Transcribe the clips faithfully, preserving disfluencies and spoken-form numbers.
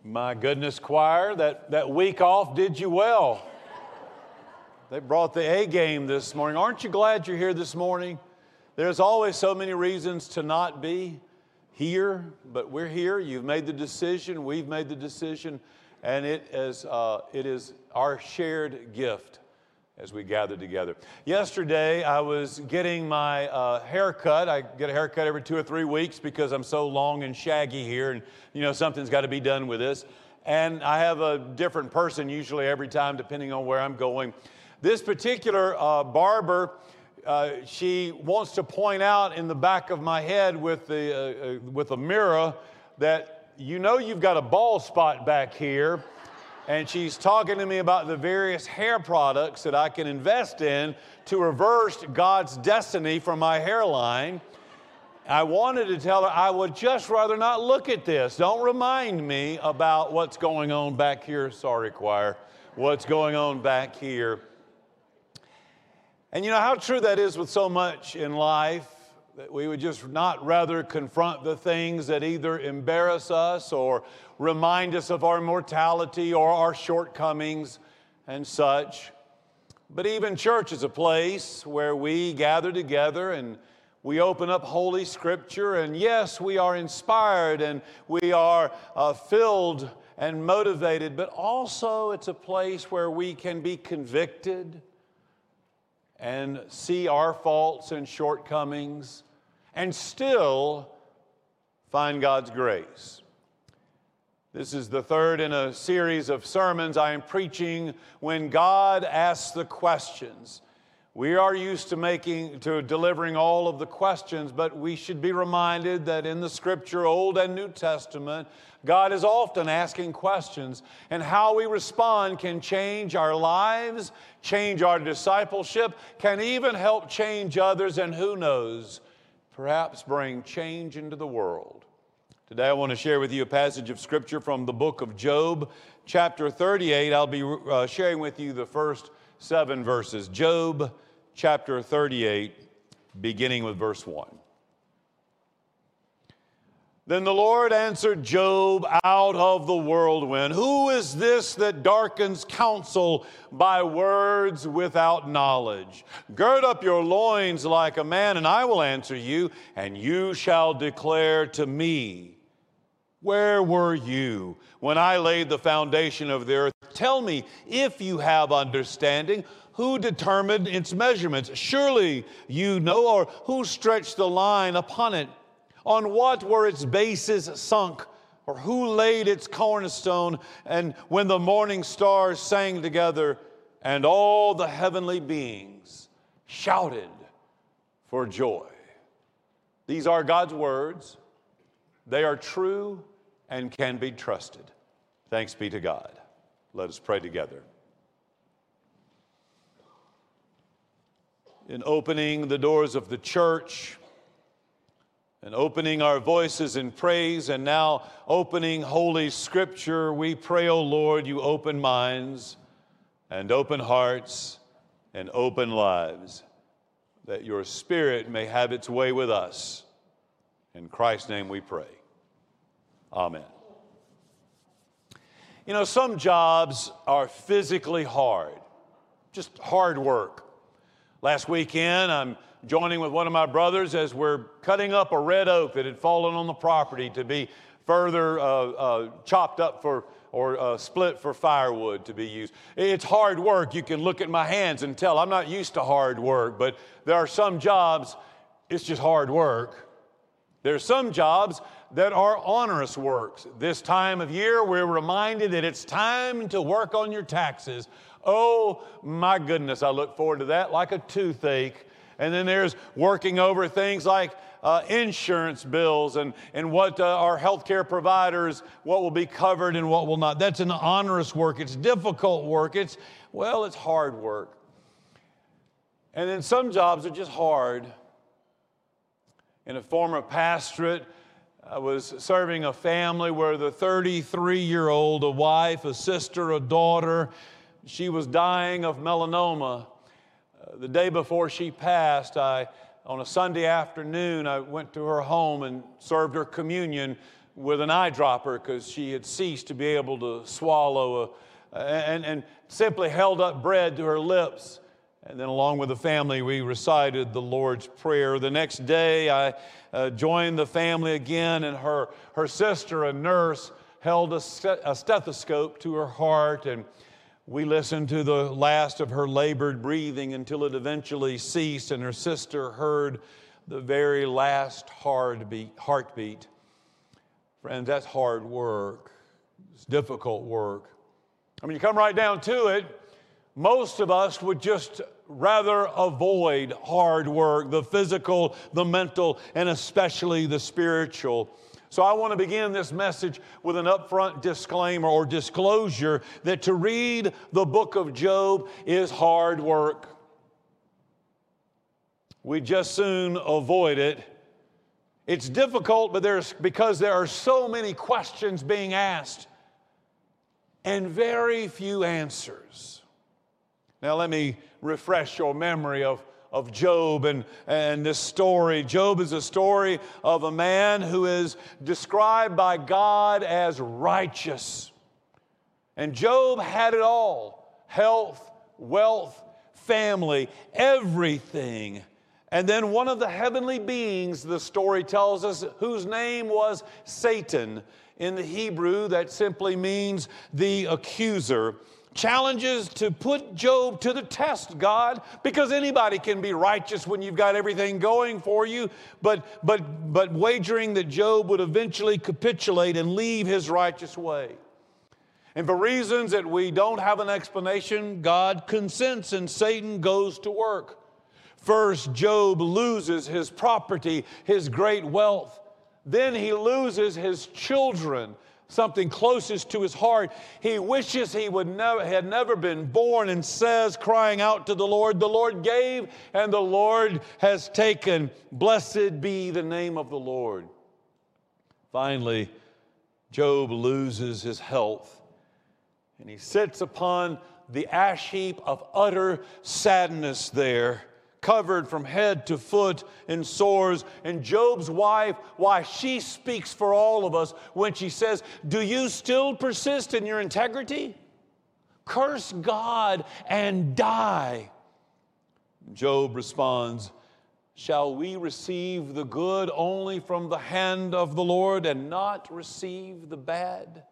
My goodness, choir, that, that week off did you well. They brought the A game this morning. Aren't you glad you're here this morning? There's always so many reasons to not be here, but we're here. You've made the decision. We've made the decision. And it is, uh, it is our shared gift as we gather together. Yesterday, I was getting my uh, haircut. I get a haircut every two or three weeks because I'm so long and shaggy here, and you know something's got to be done with this. And I have a different person usually every time, depending on where I'm going. This particular uh, barber, uh, she wants to point out in the back of my head with the uh, uh, with a mirror that you know you've got a bald spot back here. And she's talking to me about the various hair products that I can invest in to reverse God's destiny for my hairline. I wanted to tell her I would just rather not look at this. Don't remind me about what's going on back here. Sorry, choir. What's going on back here. And you know how true that is with so much in life, that we would just not rather confront the things that either embarrass us or remind us of our mortality or our shortcomings and such. But even church is a place where we gather together and we open up Holy Scripture, and yes, we are inspired and we are uh, filled and motivated, but also it's a place where we can be convicted and see our faults and shortcomings and still find God's grace. This is the third in a series of sermons I am preaching when God asks the questions. We are used to making, to delivering all of the questions, but we should be reminded that in the Scripture, Old and New Testament, God is often asking questions, and how we respond can change our lives, change our discipleship, can even help change others, and who knows, perhaps bring change into the world. Today I want to share with you a passage of Scripture from the book of Job, chapter thirty-eight. I'll be uh, sharing with you the first seven verses. Job, chapter thirty-eight, beginning with verse one. Then the Lord answered Job out of the whirlwind, "Who is this that darkens counsel by words without knowledge? Gird up your loins like a man, and I will answer you, and you shall declare to me. Where were you when I laid the foundation of the earth? Tell me if you have understanding. Who determined its measurements? Surely you know, or who stretched the line upon it? On what were its bases sunk? Or who laid its cornerstone? And when the morning stars sang together, and all the heavenly beings shouted for joy." These are God's words. They are true and can be trusted. Thanks be to God. Let us pray together. In opening the doors of the church, and opening our voices in praise, and now opening Holy Scripture, we pray, O Lord, you open minds and open hearts and open lives, that your Spirit may have its way with us. In Christ's name we pray. Amen. You know, some jobs are physically hard, just hard work. Last weekend, I'm joining with one of my brothers as we're cutting up a red oak that had fallen on the property to be further uh, uh, chopped up for or uh, split for firewood to be used. It's hard work. You can look at my hands and tell I'm not used to hard work, but there are some jobs, it's just hard work. There are some jobs that are onerous works. This time of year, we're reminded that it's time to work on your taxes. Oh, my goodness, I look forward to that like a toothache. And then there's working over things like uh, insurance bills and, and what uh, our healthcare providers, what will be covered and what will not. That's an onerous work. It's difficult work. It's, well, it's hard work. And then some jobs are just hard. In a former pastorate, I was serving a family where the thirty-three-year-old, a wife, a sister, a daughter, she was dying of melanoma. Uh, the day before she passed, I, on a Sunday afternoon, I went to her home and served her communion with an eyedropper because she had ceased to be able to swallow, a, and, and simply held up bread to her lips. And then along with the family, we recited the Lord's Prayer. The next day, I uh, joined the family again, and her, her sister, a nurse, held a, a stethoscope to her heart, and we listened to the last of her labored breathing until it eventually ceased, and her sister heard the very last heartbeat. heartbeat. Friends, that's hard work. It's difficult work. I mean, you come right down to it, most of us would just rather avoid hard work, the physical, the mental, and especially the spiritual. So I want to begin this message with an upfront disclaimer or disclosure that to read the book of Job is hard work. We just soon avoid it. It's difficult, but there's because there are so many questions being asked and very few answers. Now let me refresh your memory of, of Job and, and this story. Job is a story of a man who is described by God as righteous. And Job had it all: health, wealth, family, everything. And then one of the heavenly beings, the story tells us, whose name was Satan. In the Hebrew, that simply means the accuser. Challenges to put Job to the test, God, because anybody can be righteous when you've got everything going for you, but, but, but wagering that Job would eventually capitulate and leave his righteous way. And for reasons that we don't have an explanation, God consents and Satan goes to work. First, Job loses his property, his great wealth. Then he loses his children, something closest to his heart. He wishes he would never, had never been born, and says, crying out to the Lord, the Lord gave and the Lord has taken. Blessed be the name of the Lord. Finally, Job loses his health, and he sits upon the ash heap of utter sadness there, covered from head to foot in sores. And Job's wife, why, she speaks for all of us when she says, do you still persist in your integrity? Curse God and die. Job responds, shall we receive the good only from the hand of the Lord and not receive the bad?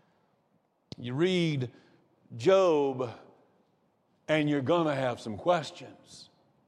You read Job and you're going to have some questions.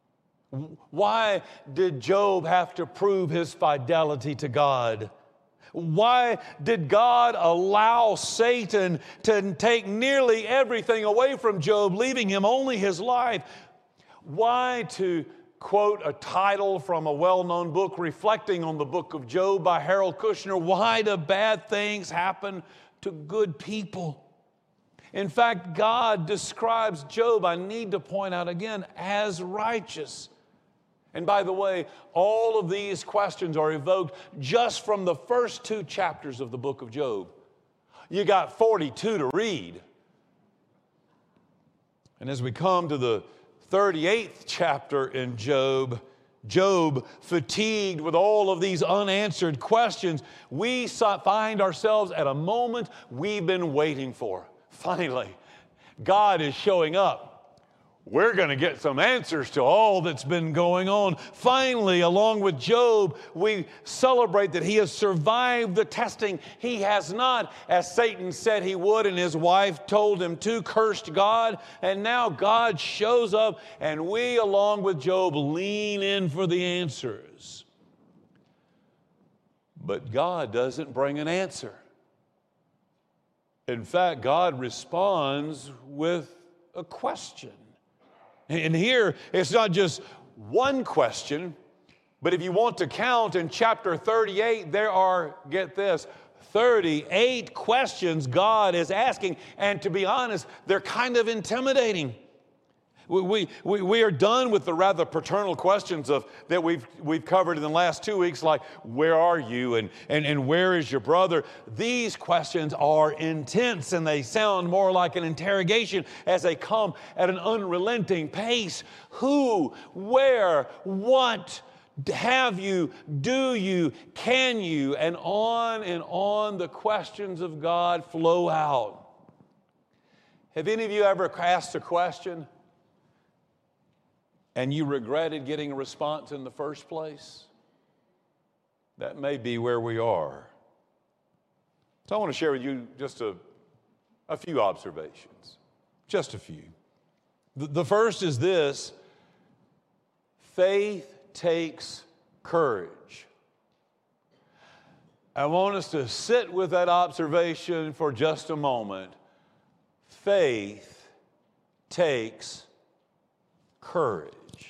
Why did Job have to prove his fidelity to God? Why did God allow Satan to take nearly everything away from Job, leaving him only his life? Why, to quote a title from a well-known book reflecting on the book of Job by Harold Kushner, why do bad things happen to good people? In fact, God describes Job, I need to point out again, as righteous. And by the way, all of these questions are evoked just from the first two chapters of the book of Job. You got forty-two to read. And as we come to the thirty-eighth chapter in Job, Job, fatigued with all of these unanswered questions, we find ourselves at a moment we've been waiting for. Finally, God is showing up. We're going to get some answers to all that's been going on. Finally, along with Job, we celebrate that he has survived the testing. He has not, as Satan said he would, and his wife told him to, cursed God. And now God shows up, and we, along with Job, lean in for the answers. But God doesn't bring an answer. In fact, God responds with a question. And here, it's not just one question, but if you want to count in chapter thirty-eight, there are, get this, thirty-eight questions God is asking. And to be honest, they're kind of intimidating. We, we, we are done with the rather paternal questions of that we've, we've covered in the last two weeks, like, where are you and, and, and where is your brother? These questions are intense, and they sound more like an interrogation as they come at an unrelenting pace. Who, where, what? Have you? Do you? Can you? And on and on the questions of God flow out. Have any of you ever asked a question and you regretted getting a response in the first place? That may be where we are. So I want to share with you just a, a few observations, just a few. The, the first is this: faith takes courage. I want us to sit with that observation for just a moment. Faith takes courage.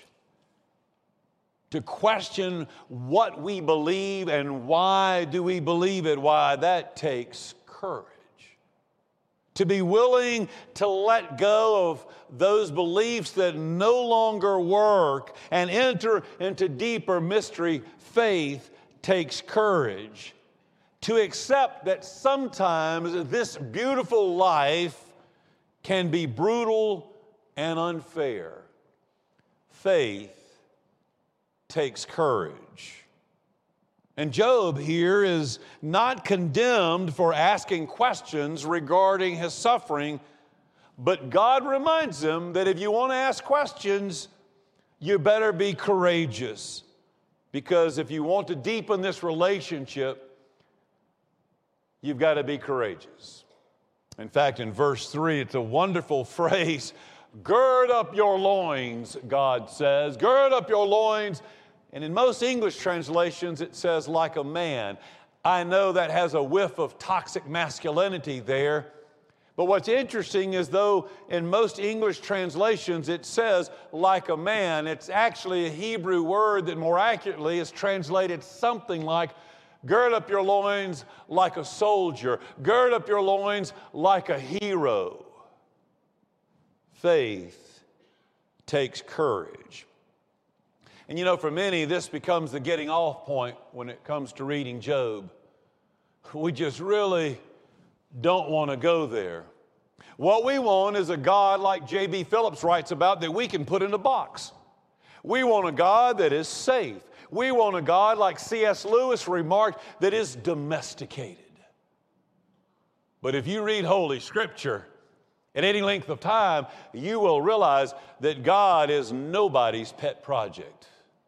To question what we believe and why do we believe it, why, that takes courage. To be willing to let go of those beliefs that no longer work and enter into deeper mystery, faith takes courage. To accept that sometimes this beautiful life can be brutal and unfair. Faith takes courage. And Job here is not condemned for asking questions regarding his suffering, but God reminds him that if you want to ask questions, you better be courageous. Because if you want to deepen this relationship, you've got to be courageous. In fact, in verse three, it's a wonderful phrase. Gird up your loins, God says. Gird up your loins. And in most English translations, it says, like a man. I know that has a whiff of toxic masculinity there. But what's interesting is, though in most English translations it says, like a man, it's actually a Hebrew word that more accurately is translated something like, gird up your loins like a soldier. Gird up your loins like a hero. Faith takes courage. And you know, for many, this becomes the getting off point when it comes to reading Job. We just really don't want to go there. What we want is a God like J B Phillips writes about that we can put in a box. We want a God that is safe. We want a God like C S Lewis remarked that is domesticated. But if you read Holy Scripture at any length of time, you will realize that God is nobody's pet project.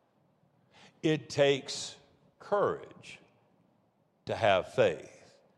It takes courage to have faith.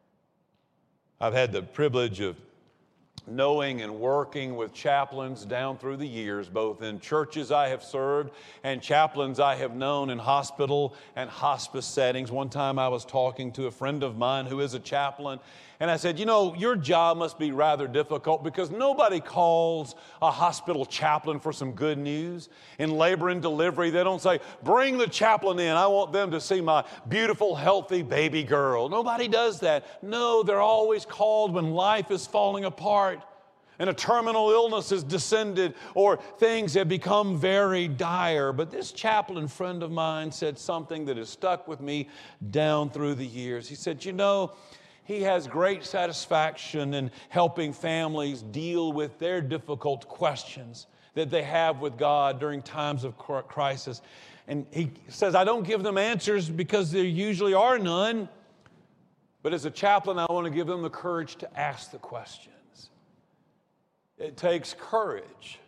I've had the privilege of knowing and working with chaplains down through the years, both in churches I have served and chaplains I have known in hospital and hospice settings. One time I was talking to a friend of mine who is a chaplain, and I said, you know, your job must be rather difficult because nobody calls a hospital chaplain for some good news. In labor and delivery, they don't say, bring the chaplain in. I want them to see my beautiful, healthy baby girl. Nobody does that. No, they're always called when life is falling apart and a terminal illness has descended or things have become very dire. But this chaplain friend of mine said something that has stuck with me down through the years. He said, you know, he has great satisfaction in helping families deal with their difficult questions that they have with God during times of crisis. And he says, I don't give them answers because there usually are none. But as a chaplain, I want to give them the courage to ask the questions. It takes courage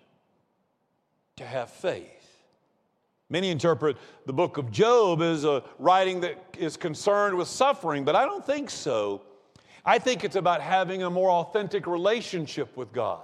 to have faith. Many interpret the book of Job as a writing that is concerned with suffering, but I don't think so. I think it's about having a more authentic relationship with God.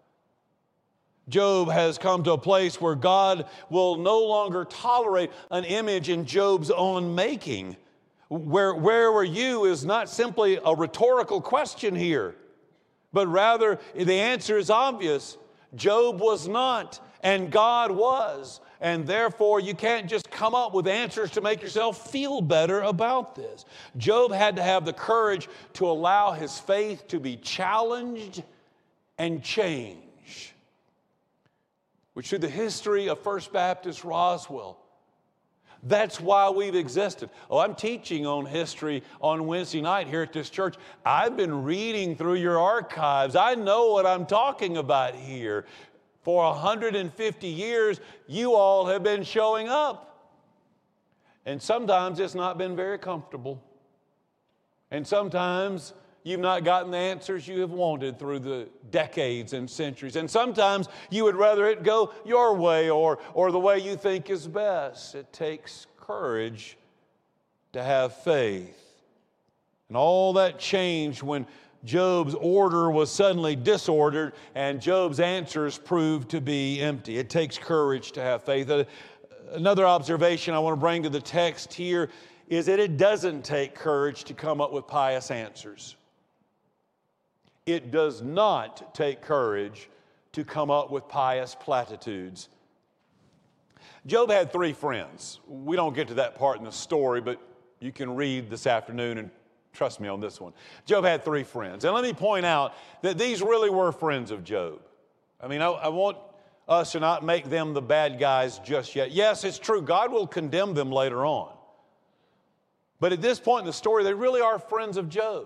Job has come to a place where God will no longer tolerate an image in Job's own making. Where, where were you is not simply a rhetorical question here, but rather the answer is obvious. Job was not, and God was. And therefore, you can't just come up with answers to make yourself feel better about this. Job had to have the courage to allow his faith to be challenged and changed. Which through the history of First Baptist Roswell, that's why we've existed. Oh, I'm teaching on history on Wednesday night here at this church. I've been reading through your archives. I know what I'm talking about here. For one hundred fifty years, you all have been showing up. And sometimes it's not been very comfortable. And sometimes you've not gotten the answers you have wanted through the decades and centuries. And sometimes you would rather it go your way or, or the way you think is best. It takes courage to have faith. And all that changed when Job's order was suddenly disordered and Job's answers proved to be empty. It takes courage to have faith. Another observation I want to bring to the text here is that it doesn't take courage to come up with pious answers. It does not take courage to come up with pious platitudes. Job had three friends. We don't get to that part in the story, but you can read this afternoon and trust me on this one. Job had three friends. And let me point out that these really were friends of Job. I mean, I, I want us to not make them the bad guys just yet. Yes, it's true. God will condemn them later on. But at this point in the story, they really are friends of Job.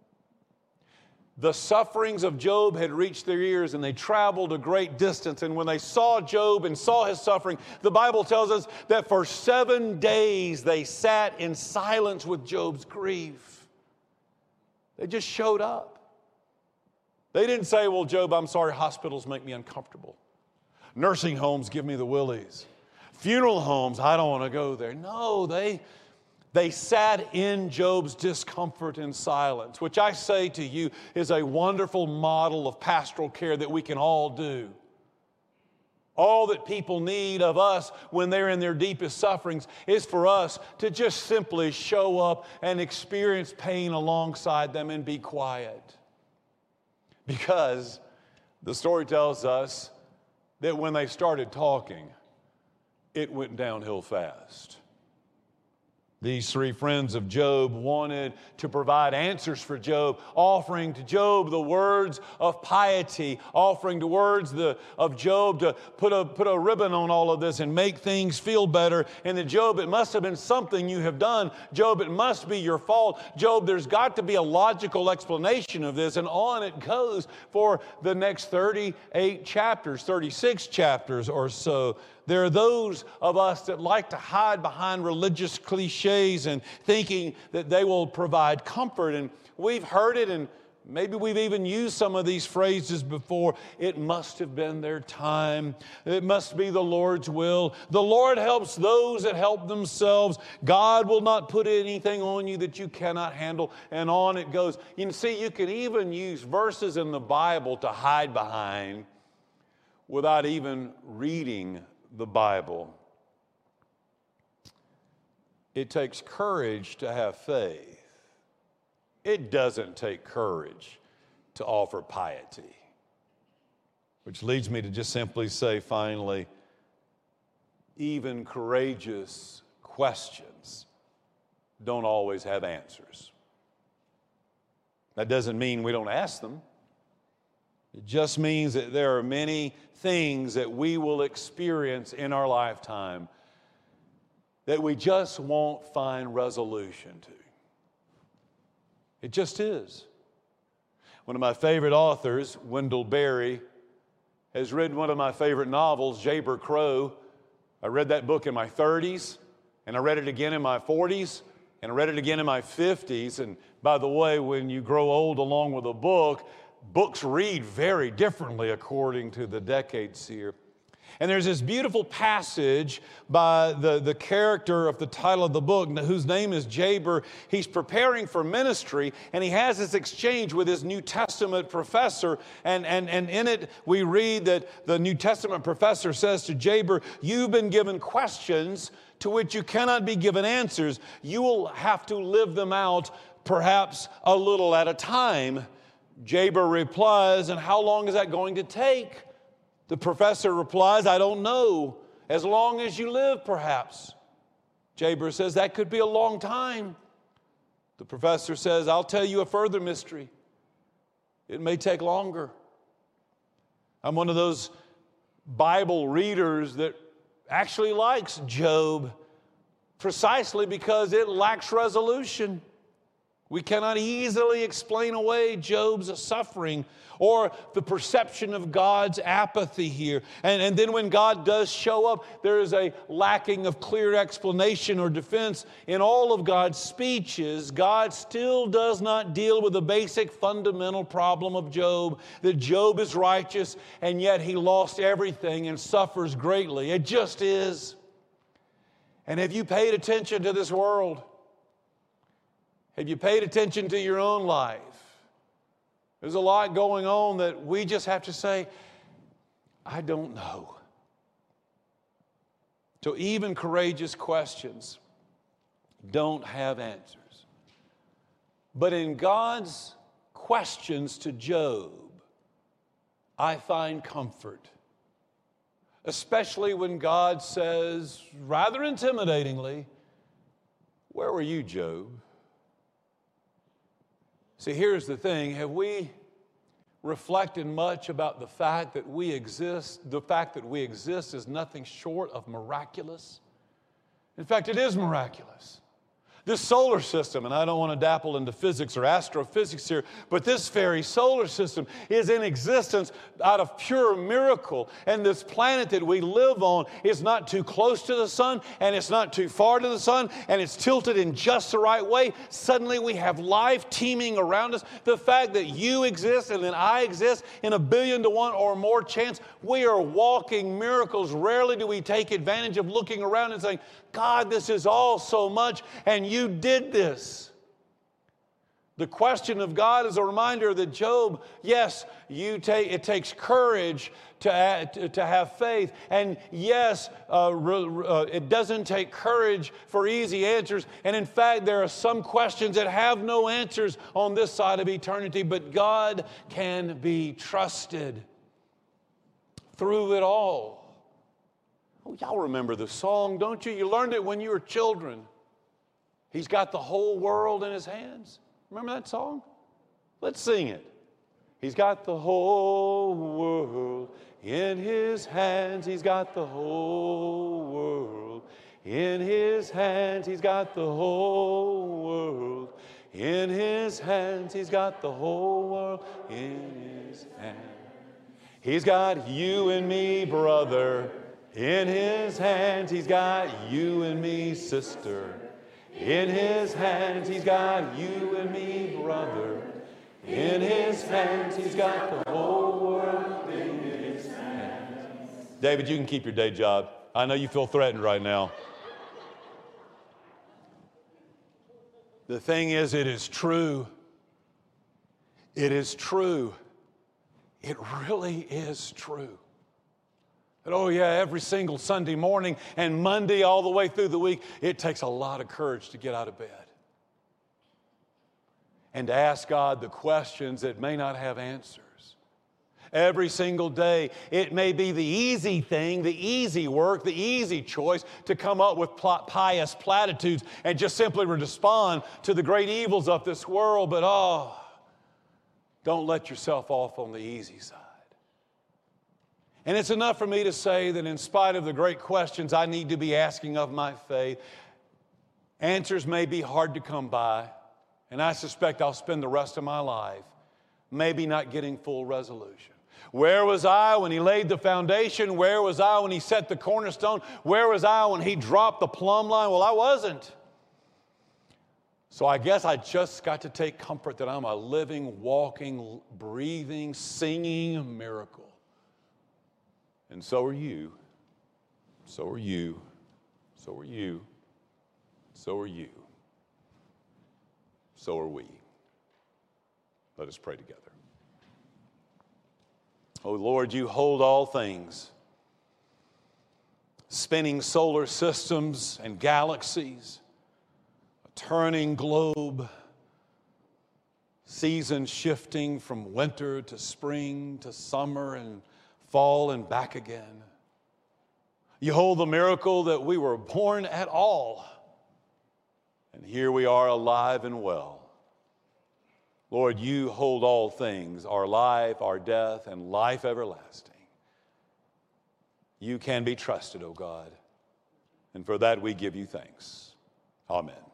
The sufferings of Job had reached their ears and they traveled a great distance. And when they saw Job and saw his suffering, the Bible tells us that for seven days they sat in silence with Job's grief. They just showed up. They didn't say, well, Job, I'm sorry, hospitals make me uncomfortable. Nursing homes give me the willies. Funeral homes, I don't want to go there. No, they... They sat in Job's discomfort in silence, which I say to you is a wonderful model of pastoral care that we can all do. All that people need of us when they're in their deepest sufferings is for us to just simply show up and experience pain alongside them and be quiet. Because the story tells us that when they started talking, it went downhill fast. These three friends of Job wanted to provide answers for Job, offering to Job the words of piety, offering the words the, of Job to put a, put a ribbon on all of this and make things feel better. And to Job, it must have been something you have done. Job, it must be your fault. Job, there's got to be a logical explanation of this. And on it goes for the next thirty-eight chapters, thirty-six chapters or so. There are those of us that like to hide behind religious cliches and thinking that they will provide comfort. And we've heard it, and maybe we've even used some of these phrases before. It must have been their time. It must be the Lord's will. The Lord helps those that help themselves. God will not put anything on you that you cannot handle. And on it goes. You see, you can even use verses in the Bible to hide behind without even reading the Bible. It takes courage to have faith. It doesn't take courage to offer piety. Which leads me to just simply say finally, even courageous questions don't always have answers. That doesn't mean we don't ask them. It just means that there are many things that we will experience in our lifetime that we just won't find resolution to. It just is. One of my favorite authors, Wendell Berry, has written one of my favorite novels, Jayber Crow. I read that book in my thirties, and I read it again in my forties, and I read it again in my fifties. And by the way, when you grow old along with a book, books read very differently according to the decades here. And there's this beautiful passage by the, the character of the title of the book, whose name is Jayber. He's preparing for ministry, and he has this exchange with his New Testament professor. And, and, and in it, we read that the New Testament professor says to Jayber, "You've been given questions to which you cannot be given answers. You will have to live them out, perhaps a little at a time." Jayber replies, "And how long is that going to take?" The professor replies, "I don't know. As long as you live, perhaps." Jayber says, "That could be a long time." The professor says, "I'll tell you a further mystery. It may take longer." I'm one of those Bible readers that actually likes Job precisely because it lacks resolution. We cannot easily explain away Job's suffering or the perception of God's apathy here. And, and then when God does show up, there is a lacking of clear explanation or defense. In all of God's speeches, God still does not deal with the basic fundamental problem of Job, that Job is righteous and yet he lost everything and suffers greatly. It just is. And have you paid attention to this world? Have you paid attention to your own life? There's a lot going on that we just have to say, I don't know. So even courageous questions don't have answers. But in God's questions to Job, I find comfort. Especially when God says, rather intimidatingly, where were you, Job? See, here's the thing. Have we reflected much about the fact that we exist? The fact that we exist is nothing short of miraculous. In fact, it is miraculous. This solar system, and I don't want to dabble into physics or astrophysics here, but this very solar system is in existence out of pure miracle. And this planet that we live on is not too close to the sun, and it's not too far to the sun, and it's tilted in just the right way. Suddenly we have life teeming around us. The fact that you exist and that I exist in a billion to one or more chance, we are walking miracles. Rarely do we take advantage of looking around and saying, God, this is all so much, and you did this. The question of God is a reminder that Job, yes, you take, it takes courage to, add, to have faith. And yes, uh, re, uh, it doesn't take courage for easy answers. And in fact, there are some questions that have no answers on this side of eternity, but God can be trusted through it all. Oh, y'all remember the song, don't you? You learned it when you were children. He's got the whole world in his hands. Remember that song? Let's sing it. He's got the whole world in his hands. He's got the whole world in his hands. He's got the whole world in his hands. He's got the whole world in his hands. He's got you and me, brother, in his hands. He's got you and me, sister. In his hands, he's got you and me, brother. In his hands, he's got the whole world in his hands. David, you can keep your day job. I know you feel threatened right now. The thing is, it is true. It is true. It really is true. But oh yeah, every single Sunday morning and Monday all the way through the week, it takes a lot of courage to get out of bed and to ask God the questions that may not have answers. Every single day, it may be the easy thing, the easy work, the easy choice to come up with pious platitudes and just simply respond to the great evils of this world. But oh, don't let yourself off on the easy side. And it's enough for me to say that in spite of the great questions I need to be asking of my faith, answers may be hard to come by, and I suspect I'll spend the rest of my life maybe not getting full resolution. Where was I when he laid the foundation? Where was I when he set the cornerstone? Where was I when he dropped the plumb line? Well, I wasn't. So I guess I just got to take comfort that I'm a living, walking, breathing, singing miracle. And so are you, so are you, so are you, so are you, so are we. Let us pray together. Oh Lord, you hold all things, spinning solar systems and galaxies, a turning globe, seasons shifting from winter to spring to summer and fall and back again. You hold the miracle that we were born at all. And here we are alive and well. Lord, you hold all things, our life, our death, and life everlasting. You can be trusted, O God. And for that we give you thanks. Amen.